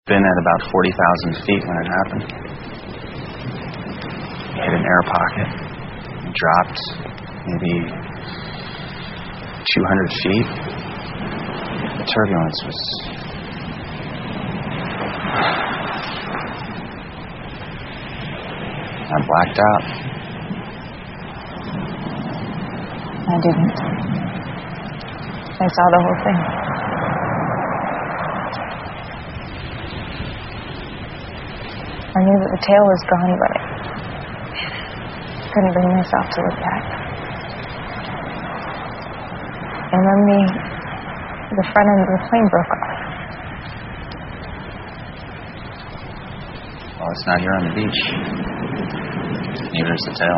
been at about 40,000 feet when it happened. Hit an air pocket. Dropped maybe 200 feet. The turbulence was... I blacked out. I didn't. I saw the whole thing. I knew that the tail was gone, but I couldn't bring myself to look back. And then the front end of the plane broke off. Well, it's not here on the beach. Neither is the tail.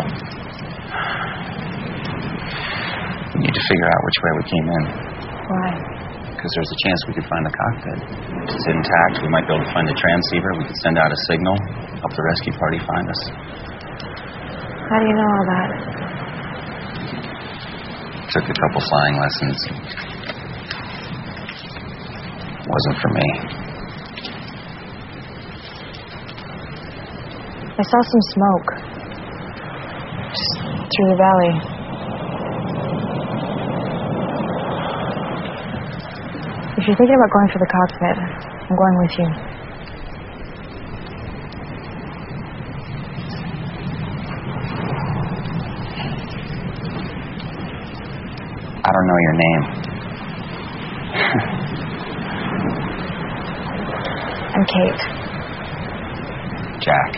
We need to figure out which way we came in. Why? Because there's a chance we could find the cockpit. If it's intact, we might be able to find the transceiver. We could send out a signal, help the rescue party find us. How do you know all that? Took a couple flying lessons. Wasn't for me. I saw some smoke. Just through the valley. If you're thinking about going for the cockpit, I'm going with you. I don't know your name. I'm Kate. Jack.